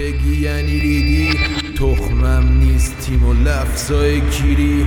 بگی یعنی ریدی، تخمم نیست تیم و لفظای کیری.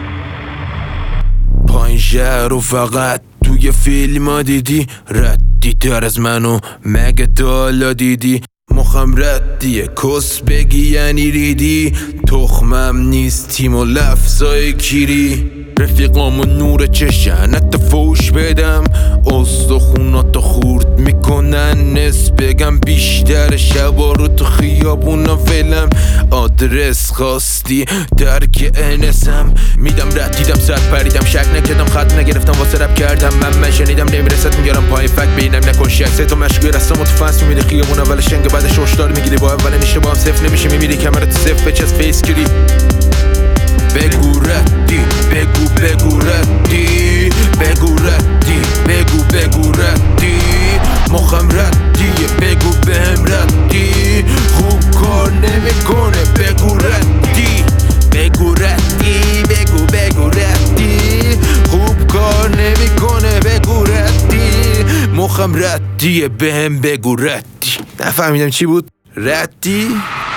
پایین شهر و فقط توی فیلم ها دیدی، ردی تر از منو مگه تا حالا دیدی؟ مخم ردیه کس بگی یعنی ریدی، تخمم نیست تیم و لفظای کیری. رفیقامو نور چشن حتی فوش بدم، استخوناتو خورد میکنن نس بگم. بیشتر شبا رو تو خیابونا فعلم، آدرس خواستی درک انسم میدم. رد دیدم سر پریدم، شک نکردم خط نگرفتم واسه رب کردم. من شنیدم نمیرسد میگرم پای فک بینم نکن شک. سه تا مشقی رستم و تو فنس میمیری خیابون اول شنگ بعدش هشدار میگیری. با اول اشتباه هم صفر نمیشه میمیری کمرت صفر بچس فیس گیری. بگو ردی بگو ردی، بگو ردی بگو ردی، مخم ردیه بگو بهم ردی. خوب کار نمیکنه بگو ردی، بگو ردی بگو ردی، خوب کار نمیکنه بگو ردی. مخم ردیه بهم بگو ردی. نفهمیدم چی بود ردی.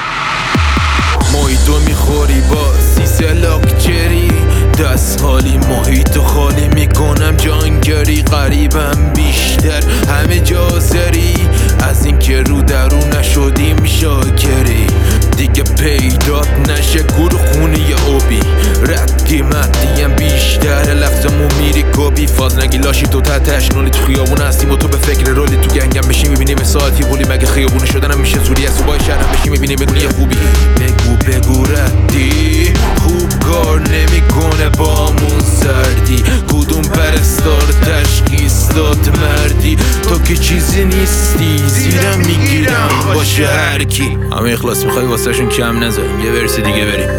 محیطو میخوری با سیسه لاکچری، دست خالی محیطو خالی میکنم جانگری. قریبم بیشتر همه جا سری، از این که رو درو نشدیم شاکری. دیگه پیدات نشه گروه خونی اوبی، ردی مدیم بیشتر لفظمو میری کبی. فاز نگی لاشی تو تحتش نولی تو خیابون هستیم و تو به فکر رولی تو گنگم بشی میبینیم ساعتی بولی. مگه خیابون شدنم میشه زوری از صبح شهرم بشی میبینی بدونی خوبی. بگو ردی، خوب کار نمیکنه بامون سردی. کدوم پرستار تشخیص داد مردی، تو که چیزی نیستی زیرم میگیرم باشه هر کی. همه اخلاص میخوای واسه شون کم نذاریم، یه ورس دیگه بریم.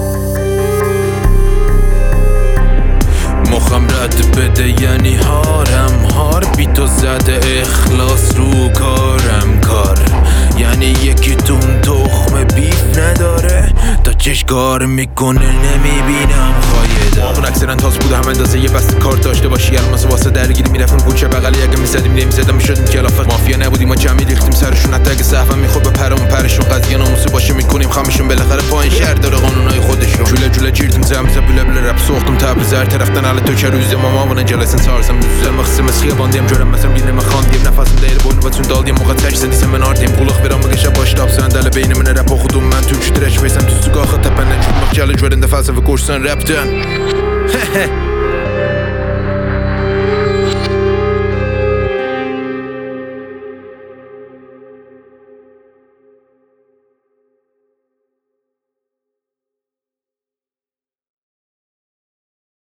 مخم رد بده یعنی هارم هار، بی تو زده اخلاص رو کارم کار. یعنی یکی تون تخم بیف نداره، تا چشکار میکنه نمیبینم خواهیده. اون اکثرا تاز بوده هم اندازه یه بسته کار داشته باشی. الان واسه درگیری میرفتم کوچه بغلی، اگه میزدیم نمیزدم میشدیم کلافه. مافیا نبودیم ما جمعی ریختیم سرشون، حتی اگه صحفم میخورد به پرمون پرشون. قضیه ناموسی باشه میکنیم خمشون، بالاخره پایین شهر داره قانونای خودشون. جوله جیردم زم بله رپ سوختم تبل زر طرفتن على تو چه روزی ما وانا جلسن سارزم دوزل مخصم مسخيه باندیم جرم مثلا بینه مخاندیم نفسم دایر بون و تون دالدیم موقع تاش سندیسم من آردیم قلق برام بگشا باش تاب سندل بین من رپ خودم من تو چترش ویسم تو سوگاخ تپن نجود مخجل جورنده فلسفه کورسن رپتن